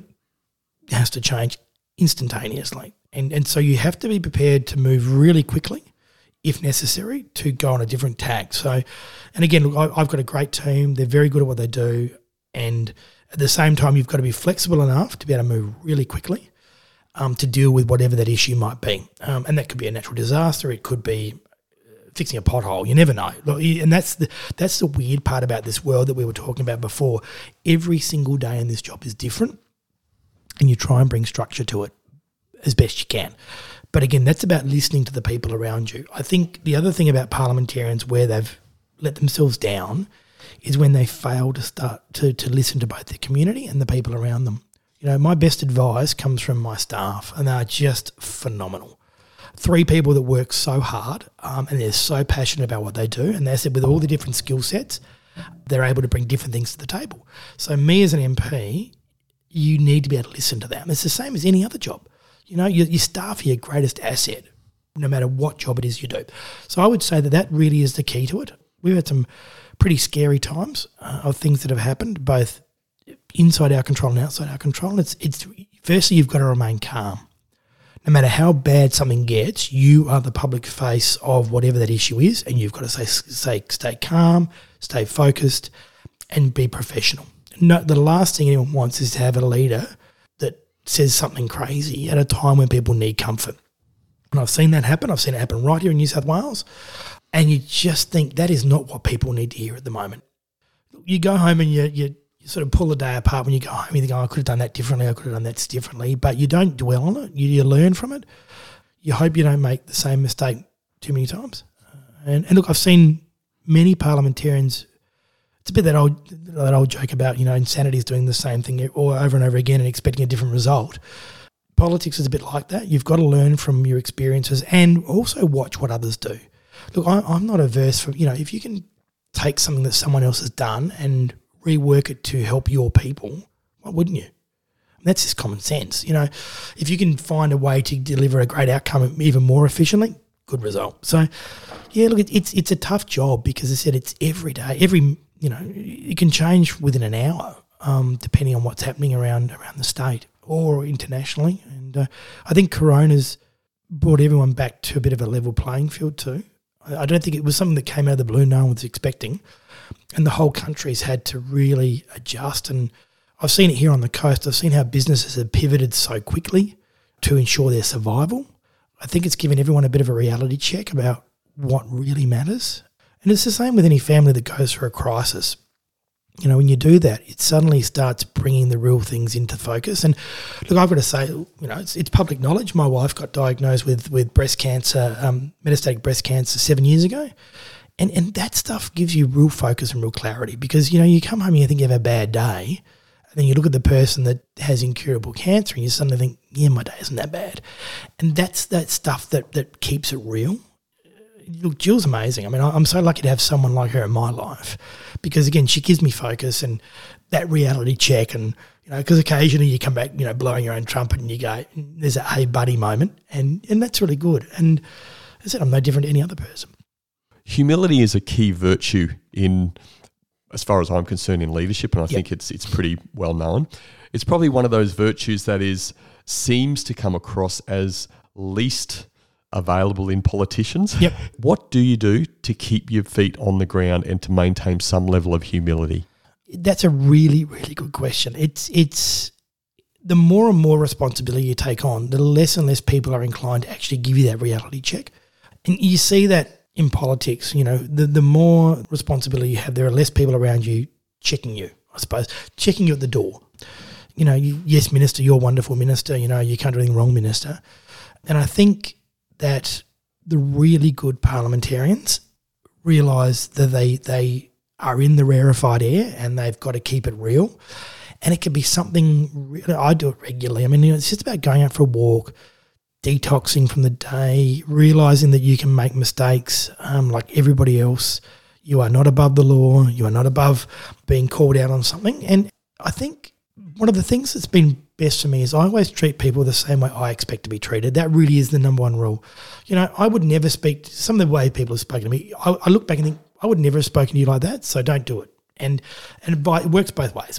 has to change instantaneously. And and so you have to be prepared to move really quickly, if necessary, to go on a different tack. So, and again, look, I, I've got a great team. They're very good at what they do. And at the same time, you've got to be flexible enough to be able to move really quickly um, to deal with whatever that issue might be. Um, and that could be a natural disaster. It could be fixing a pothole. You never know. And that's the that's the weird part about this world that we were talking about before. Every single day in this job is different, and you try and bring structure to it as best you can. But again, that's about listening to the people around you. I think the other thing about parliamentarians where they've let themselves down is when they fail to start to, to listen to both the community and the people around them. You know, my best advice comes from my staff, and they are just phenomenal. Three people that work so hard um, and they're so passionate about what they do. And they said with all the different skill sets, they're able to bring different things to the table. So me as an M P, you need to be able to listen to them. It's the same as any other job. You know, your, your staff are your greatest asset, no matter what job it is you do. So I would say that that really is the key to it. We've had some pretty scary times uh, of things that have happened, both inside our control and outside our control. It's it's firstly, you've got to remain calm. No matter how bad something gets, you are the public face of whatever that issue is, and you've got to say, say stay calm, stay focused, and be professional. No, the last thing anyone wants is to have a leader that says something crazy at a time when people need comfort. And I've seen that happen. I've seen it happen right here in New South Wales. And you just think that is not what people need to hear at the moment. You go home and you, you, you sort of pull the day apart when you go home. You think, oh, I could have done that differently. I could have done that differently. But you don't dwell on it. You, you learn from it. You hope you don't make the same mistake too many times. And, and look, I've seen many parliamentarians. It's a bit that old that old joke about, you know, insanity is doing the same thing or over and over again and expecting a different result. Politics is a bit like that. You've got to learn from your experiences and also watch what others do. Look, I, I'm not averse from, you know, if you can take something that someone else has done and rework it to help your people, why wouldn't you? And that's just common sense. You know, if you can find a way to deliver a great outcome even more efficiently, good result. So, yeah, look, it, it's it's a tough job because, as I said, it's every day. Every, you know, it can change within an hour um, depending on what's happening around around the state or internationally. And uh, I think Corona's brought everyone back to a bit of a level playing field too. I don't think it was something that came out of the blue no one was expecting, and the whole country's had to really adjust. And I've seen it here on the coast. I've seen how businesses have pivoted so quickly to ensure their survival. I think it's given everyone a bit of a reality check about what really matters. And it's the same with any family that goes through a crisis. You know, when you do that, it suddenly starts bringing the real things into focus. And look, I've got to say, you know, it's, it's public knowledge. My wife got diagnosed with with breast cancer, um, metastatic breast cancer seven years ago. And and that stuff gives you real focus and real clarity because, you know, you come home and you think you have a bad day, and then you look at the person that has incurable cancer and you suddenly think, yeah, my day isn't that bad. And that's that stuff that, that keeps it real. Look, Jill's amazing. I mean, I'm so lucky to have someone like her in my life because, again, she gives me focus and that reality check. And, you know, because occasionally you come back, you know, blowing your own trumpet and you go, there's a hey buddy moment. And, and that's really good. And as I said, I'm no different to any other person. Humility is a key virtue in, as far as I'm concerned, in leadership. And I yep. think it's it's pretty well known. It's probably one of those virtues that is seems to come across as least available in politicians. Yep. What do you do to keep your feet on the ground and to maintain some level of humility? That's a really, really good question. It's it's the more and more responsibility you take on, the less and less people are inclined to actually give you that reality check. And you see that in politics, you know, the, the more responsibility you have, there are less people around you checking you, I suppose, checking you at the door. You know, you, yes, minister, you're a wonderful minister, you know, you can't do anything wrong, minister. And I think that the really good parliamentarians realise that they they are in the rarefied air and they've got to keep it real. And it could be something, really, I do it regularly. I mean, you know, it's just about going out for a walk, detoxing from the day, realising that you can make mistakes um, like everybody else. You are not above the law. You are not above being called out on something. And I think one of the things that's been best for me is I always treat people the same way I expect to be treated. That really is the number one rule. You know, I would never speak to some of the way people have spoken to me. I, I look back and think, I would never have spoken to you like that, so don't do it. And and by, it works both ways.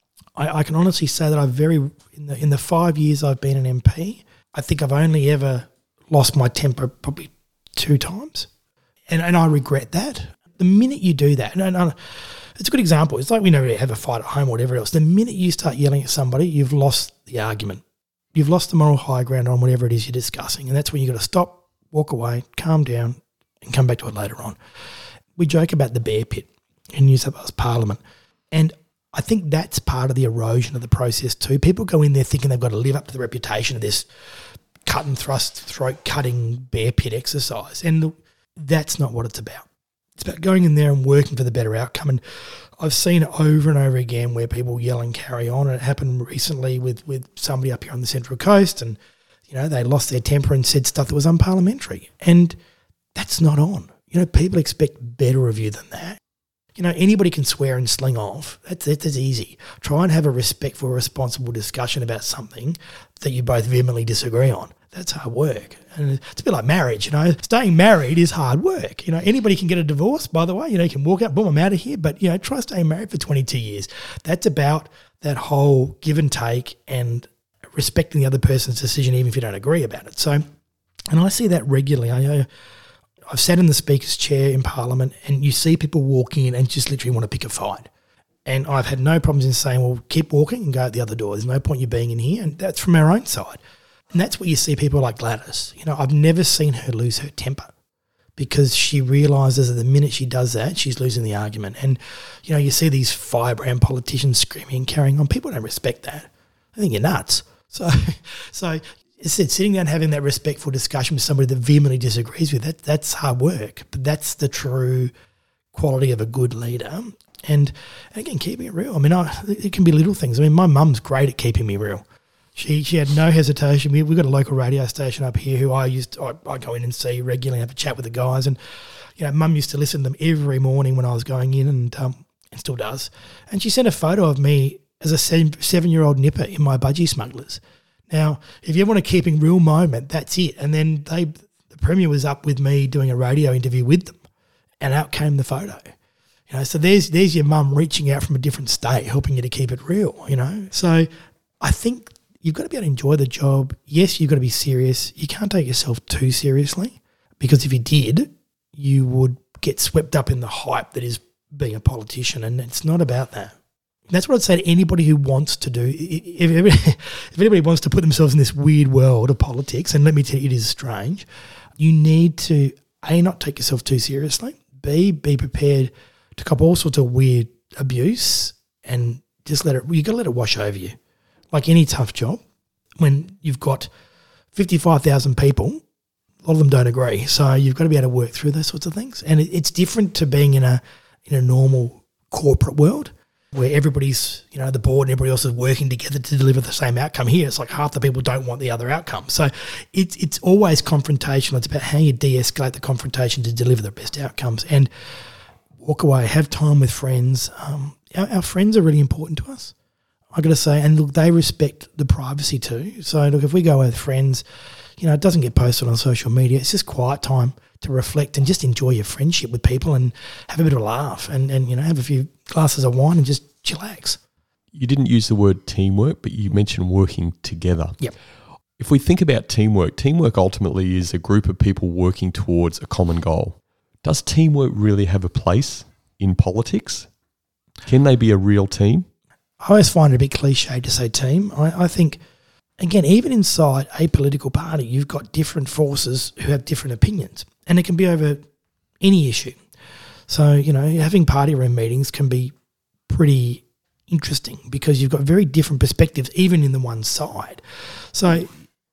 I, I can honestly say that I've very in the in the five years I've been an M P, I think I've only ever lost my temper probably two times, and and I regret that. The minute you do that, and, and it's a good example. It's like we never have a fight at home or whatever else. The minute you start yelling at somebody, you've lost the argument. You've lost the moral high ground on whatever it is you're discussing, and that's when you've got to stop, walk away, calm down, and come back to it later on. We joke about the bear pit in New South Wales Parliament, and I think that's part of the erosion of the process too. People go in there thinking they've got to live up to the reputation of this cut and thrust, throat-cutting bear pit exercise, and that's not what it's about. It's about going in there and working for the better outcome. And I've seen it over and over again where people yell and carry on. And it happened recently with, with somebody up here on the Central Coast, and you know they lost their temper and said stuff that was unparliamentary. And that's not on. You know, people expect better of you than that. You know, anybody can swear and sling off. That's, that's easy. Try and have a respectful, responsible discussion about something that you both vehemently disagree on. That's hard work. And it's a bit like marriage, you know. Staying married is hard work. You know, anybody can get a divorce, by the way. You know, you can walk out, boom, I'm out of here. But, you know, try staying married for twenty-two years. That's about that whole give and take and respecting the other person's decision even if you don't agree about it. So, and I see that regularly. I I've sat in the Speaker's chair in Parliament and you see people walk in and just literally want to pick a fight. And I've had no problems in saying, well, keep walking and go out the other door. There's no point you being in here. And that's from our own side. And that's where you see people like Gladys. You know, I've never seen her lose her temper because she realises that the minute she does that, she's losing the argument. And, you know, you see these firebrand politicians screaming and carrying on. People don't respect that. I think you're nuts. So, so it's sitting down having that respectful discussion with somebody that vehemently disagrees with, that, that's hard work. But that's the true quality of a good leader. And again, keeping it real. I mean, I, it can be little things. I mean, my mum's great at keeping me real. She she had no hesitation. We, we've got a local radio station up here who I used to, I, I go in and see regularly, have a chat with the guys. And, you know, Mum used to listen to them every morning when I was going in and, um, and still does. And she sent a photo of me as a seven, seven-year-old nipper in my Budgie Smugglers. Now, if you want a keeping real moment, that's it. And then they the Premier was up with me doing a radio interview with them, and out came the photo. You know, so there's there's your mum reaching out from a different state, helping you to keep it real, you know. So I think you've got to be able to enjoy the job. Yes, you've got to be serious. You can't take yourself too seriously, because if you did, you would get swept up in the hype that is being a politician, and it's not about that. That's what I'd say to anybody who wants to do. If, if, if anybody wants to put themselves in this weird world of politics, and let me tell you, it is strange, you need to, A, not take yourself too seriously, B, be prepared to cop all sorts of weird abuse, and just let it, you got to let it wash over you. Like any tough job, when you've got fifty-five thousand people, a lot of them don't agree. So you've got to be able to work through those sorts of things. And it, it's different to being in a in a normal corporate world where everybody's, you know, the board and everybody else is working together to deliver the same outcome. Here, it's like half the people don't want the other outcome. So it's it's always confrontational. It's about how you de-escalate the confrontation to deliver the best outcomes. And walk away, have time with friends. Um, our, our friends are really important to us, I got to say. And look, they respect the privacy too. So look, if we go with friends, you know, it doesn't get posted on social media. It's just quiet time to reflect and just enjoy your friendship with people and have a bit of a laugh and, and you know, have a few glasses of wine and just chillax. You didn't use the word teamwork, but you mentioned working together. Yep. If we think about teamwork, teamwork ultimately is a group of people working towards a common goal. Does teamwork really have a place in politics? Can they be a real team? I always find it a bit cliche to say team. I, I think, again, even inside a political party, you've got different forces who have different opinions, and it can be over any issue. So, you know, having party room meetings can be pretty interesting because you've got very different perspectives, even in the one side. So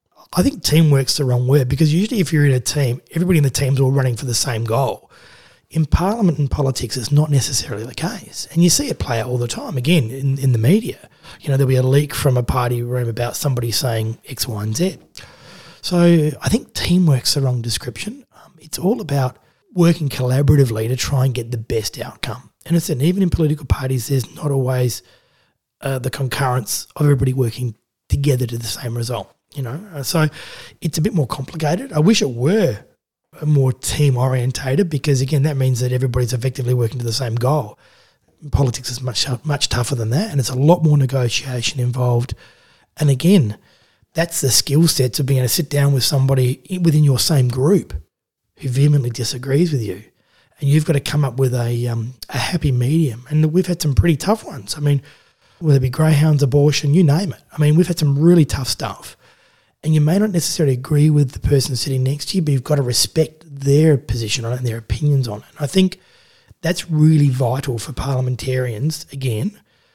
I think teamwork's the wrong word, because usually if you're in a team, everybody in the team's all running for the same goal. In Parliament and politics, it's not necessarily the case. And you see it play out all the time, again, in, in the media. You know, there'll be a leak from a party room about somebody saying X, Y, and Z. So I think teamwork's the wrong description. Um, it's all about working collaboratively to try and get the best outcome. And it's and even in political parties, there's not always uh, the concurrence of everybody working together to the same result, you know. Uh, so it's a bit more complicated. I wish it were more team orientated, because again, that means that everybody's effectively working to the same goal. Politics is much much tougher than that, and it's a lot more negotiation involved. And again, that's the skill sets of being able to sit down with somebody within your same group who vehemently disagrees with you, and you've got to come up with a um, a happy medium. And we've had some pretty tough ones. I mean, whether it be greyhounds, abortion, you name it. I mean, we've had some really tough stuff. And you may not necessarily agree with the person sitting next to you, but you've got to respect their position on it and their opinions on it. And I think that's really vital for parliamentarians, again,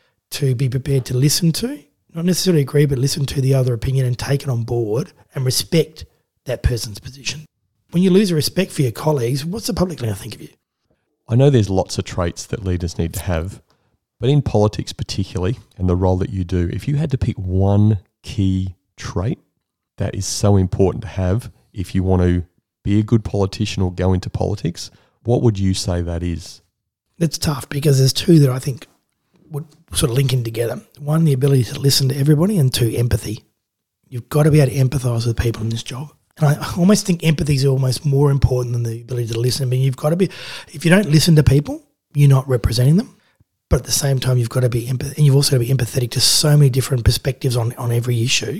to be prepared to listen to, not necessarily agree, but listen to the other opinion and take it on board and respect that person's position. When you lose a respect for your colleagues, what's the public going to think of you? I know there's lots of traits that leaders need to have, but in politics particularly, and the role that you do, if you had to pick one key trait that is so important to have if you want to be a good politician or go into politics, what would you say that is? It's tough, because there's two that I think would sort of link in together. One, the ability to listen to everybody, and two, empathy. You've got to be able to empathise with people in this job. And I almost think empathy is almost more important than the ability to listen. I mean, you've got to be, if you don't listen to people, you're not representing them. But at the same time, you've got to be empath- and you've also got to be empathetic to so many different perspectives on, on every issue.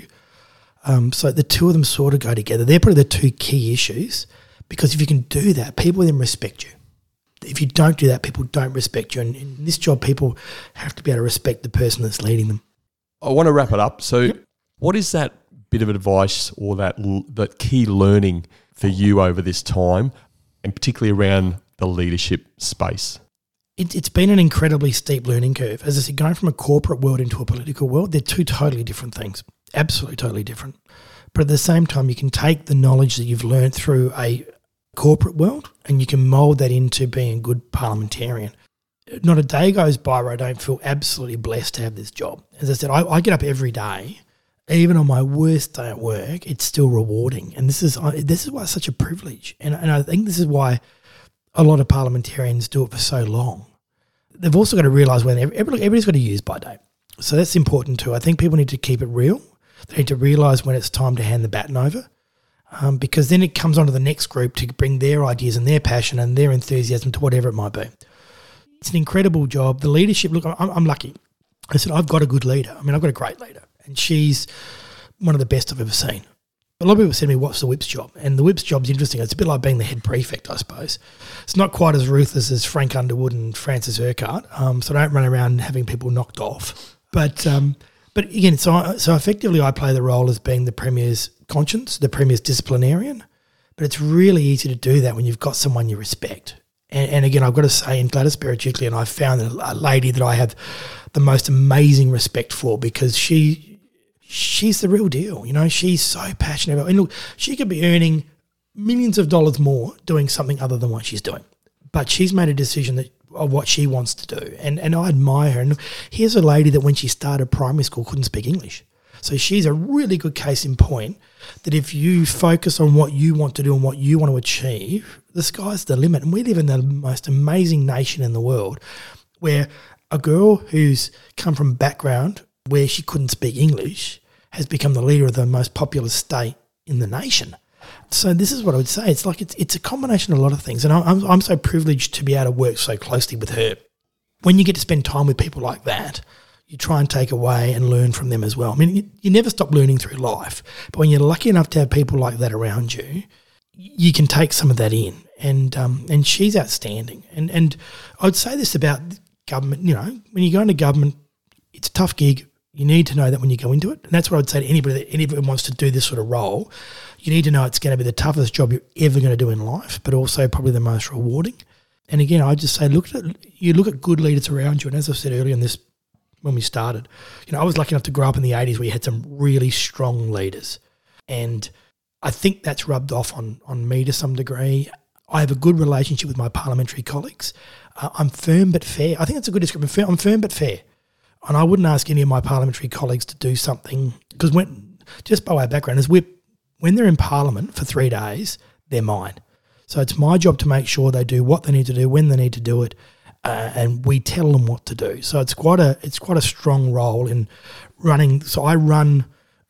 Um, so the two of them sort of go together. They're probably the two key issues, because if you can do that, people then respect you. If you don't do that, people don't respect you. And in this job, people have to be able to respect the person that's leading them. I want to wrap it up. So Yep. What is that bit of advice or that that key learning for you over this time, and particularly around the leadership space? It, it's been an incredibly steep learning curve. As I said, going from a corporate world into a political world, they're two totally different things. Absolutely totally different. But at the same time, you can take the knowledge that you've learned through a corporate world and you can mould that into being a good parliamentarian. Not a day goes by where I don't feel absolutely blessed to have this job. As I said, I, I get up every day. Even on my worst day at work, it's still rewarding. And this is this is why it's such a privilege. And, and I think this is why a lot of parliamentarians do it for so long. They've also got to realise when everybody's got a use by date. So that's important too. I think people need to keep it real. They need to realise when it's time to hand the baton over, um, because then it comes on to the next group to bring their ideas and their passion and their enthusiasm to whatever it might be. It's an incredible job. The leadership, look, I'm, I'm lucky. I said, I've got a good leader. I mean, I've got a great leader, and she's one of the best I've ever seen. A lot of people said to me, what's the whip's job? And the whip's job's interesting. It's a bit like being the head prefect, I suppose. It's not quite as ruthless as Frank Underwood and Francis Urquhart, um, so I don't run around having people knocked off. But um, but again, so, so effectively I play the role as being the Premier's conscience, the Premier's disciplinarian, but it's really easy to do that when you've got someone you respect. And, and again, I've got to say, in Gladys Berejiklian, I found a lady that I have the most amazing respect for, because she she's the real deal. You know, she's so passionate about it. And look, she could be earning millions of dollars more doing something other than what she's doing, but she's made a decision that of what she wants to do, and and I admire her. And here's a lady that when she started primary school couldn't speak English. So she's a really good case in point that if you focus on what you want to do and what you want to achieve, the sky's the limit. And we live in the most amazing nation in the world, where a girl who's come from a background where she couldn't speak English has become the leader of the most populous state in the nation. So this is what I would say. It's like it's it's a combination of a lot of things. And I'm I'm so privileged to be able to work so closely with her. When you get to spend time with people like that, you try and take away and learn from them as well. I mean, you, you never stop learning through life. But when you're lucky enough to have people like that around you, you can take some of that in. And um, and she's outstanding. And and I would say this about government. You know, when you go into government, it's a tough gig. You need to know that when you go into it. And that's what I would say to anybody that anybody wants to do this sort of role. You need to know it's going to be the toughest job you're ever going to do in life, but also probably the most rewarding. And again, I just say, look at it. You look at good leaders around you. And as I said earlier in this, when we started, you know, I was lucky enough to grow up in the eighties where you had some really strong leaders. And I think that's rubbed off on, on me to some degree. I have a good relationship with my parliamentary colleagues. Uh, I'm firm but fair. I think that's a good description. I'm firm but fair. And I wouldn't ask any of my parliamentary colleagues to do something, because when, just by way of background, is we're, when they're in Parliament for three days, they're mine. So it's my job to make sure they do what they need to do, when they need to do it, uh, and we tell them what to do. So it's quite a it's quite a strong role in running. So I run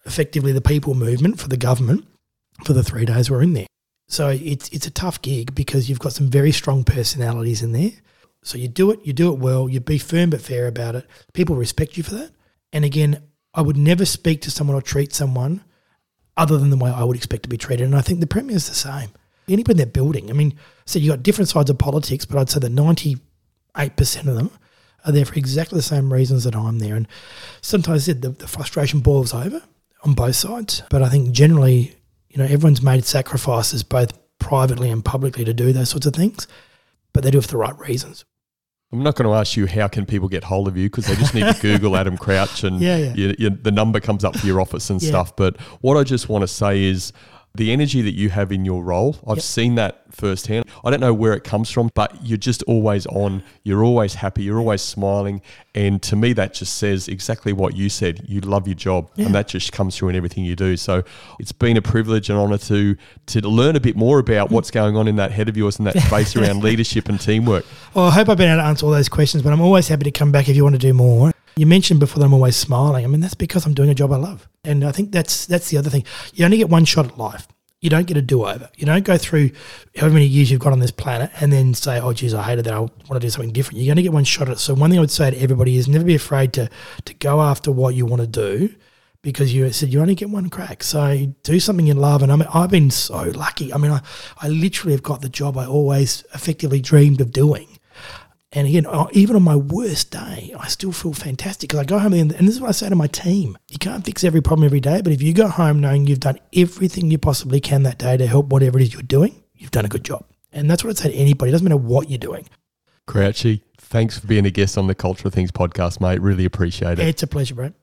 effectively the people movement for the government for the three days we're in there. So it's it's a tough gig because you've got some very strong personalities in there. So you do it, you do it well, you be firm but fair about it. People respect you for that. And again, I would never speak to someone or treat someone other than the way I would expect to be treated. And I think the Premier is the same. Anybody in their building, I mean, so you've got different sides of politics, but I'd say that ninety-eight percent of them are there for exactly the same reasons that I'm there. And sometimes the, the frustration boils over on both sides. But I think generally, you know, everyone's made sacrifices both privately and publicly to do those sorts of things, but they do it for the right reasons. I'm not going to ask you how can people get hold of you because they just need to Google Adam Crouch and yeah, yeah. You, you, the number comes up for your office and yeah. stuff. But what I just want to say is the energy that you have in your role, I've yep. seen that firsthand. I don't know where it comes from, but you're just always on. You're always happy. You're always smiling. And to me, that just says exactly what you said. You love your job yeah. and that just comes through in everything you do. So it's been a privilege and honour to, to learn a bit more about what's going on in that head of yours and that space around leadership and teamwork. Well, I hope I've been able to answer all those questions, but I'm always happy to come back if you want to do more. You mentioned before that I'm always smiling. I mean, that's because I'm doing a job I love. And I think that's that's the other thing. You only get one shot at life. You don't get a do-over. You don't go through however many years you've got on this planet and then say, oh, geez, I hated that. I want to do something different. You're going to get one shot at it. So one thing I would say to everybody is never be afraid to to go after what you want to do because you said you only get one crack. So do something you love. And I mean, I've been so lucky. I mean, I, I literally have got the job I always effectively dreamed of doing. And again, even on my worst day, I still feel fantastic because I go home and this is what I say to my team. You can't fix every problem every day, but if you go home knowing you've done everything you possibly can that day to help whatever it is you're doing, you've done a good job. And that's what I'd say to anybody. It doesn't matter what you're doing. Crouchy, thanks for being a guest on the Culture of Things podcast, mate. Really appreciate it. It's a pleasure, Brad.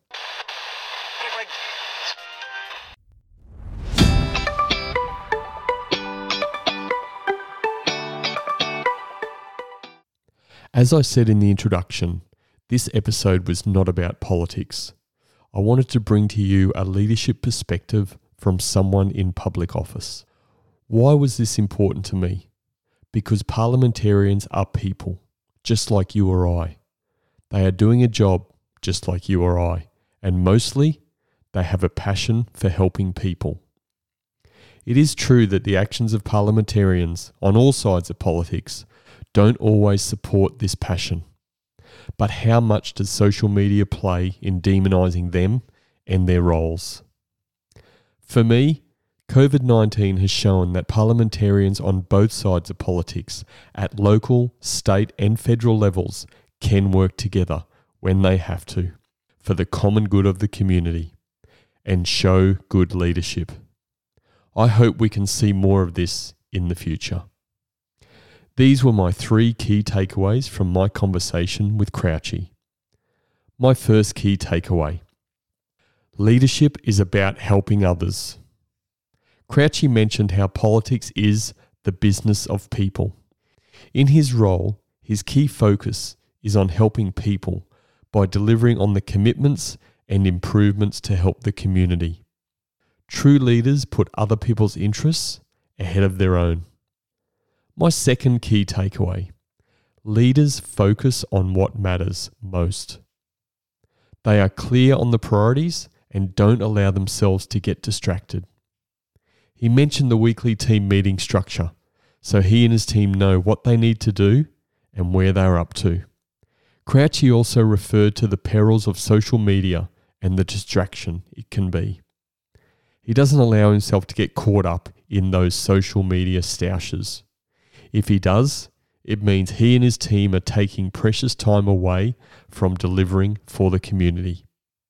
As I said in the introduction, this episode was not about politics. I wanted to bring to you a leadership perspective from someone in public office. Why was this important to me? Because parliamentarians are people, just like you or I. They are doing a job just like you or I, and mostly they have a passion for helping people. It is true that the actions of parliamentarians on all sides of politics don't always support this passion. But how much does social media play in demonising them and their roles? For me, covid nineteen has shown that parliamentarians on both sides of politics at local, state and federal levels can work together when they have to for the common good of the community and show good leadership. I hope we can see more of this in the future. These were my three key takeaways from my conversation with Crouchy. My first key takeaway: leadership is about helping others. Crouchy mentioned how politics is the business of people. In his role, his key focus is on helping people by delivering on the commitments and improvements to help the community. True leaders put other people's interests ahead of their own. My second key takeaway: leaders focus on what matters most. They are clear on the priorities and don't allow themselves to get distracted. He mentioned the weekly team meeting structure, so he and his team know what they need to do and where they're up to. Crouchy also referred to the perils of social media and the distraction it can be. He doesn't allow himself to get caught up in those social media stoushes. If he does, it means he and his team are taking precious time away from delivering for the community.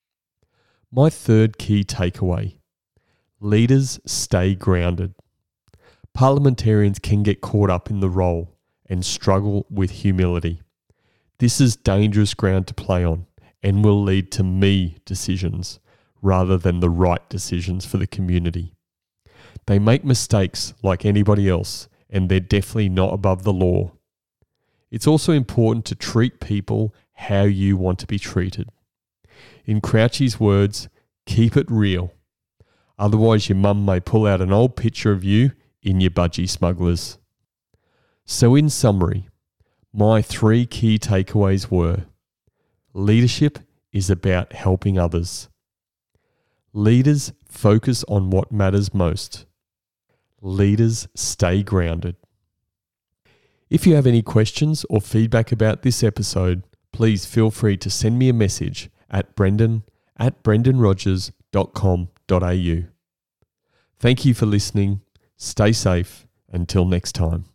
My third key takeaway: leaders stay grounded. Parliamentarians can get caught up in the role and struggle with humility. This is dangerous ground to play on and will lead to me decisions rather than the right decisions for the community. They make mistakes like anybody else, and they're definitely not above the law. It's also important to treat people how you want to be treated. In Crouchy's words, keep it real. Otherwise your mum may pull out an old picture of you in your budgie smugglers. So in summary, my three key takeaways were: leadership is about helping others. Leaders focus on what matters most. Leaders stay grounded. If you have any questions or feedback about this episode, please feel free to send me a message at brendan at brendan rogers dot com dot a u. Thank you for listening. Stay safe. Until next time.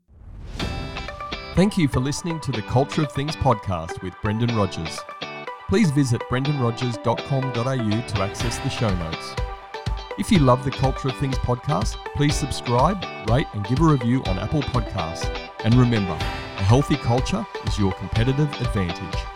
Thank you for listening to the Culture of Things podcast with Brendan Rogers. Please visit brendan rogers dot com dot a u to access the show notes. If you love the Culture of Things podcast, please subscribe, rate and give a review on Apple Podcasts. And remember, a healthy culture is your competitive advantage.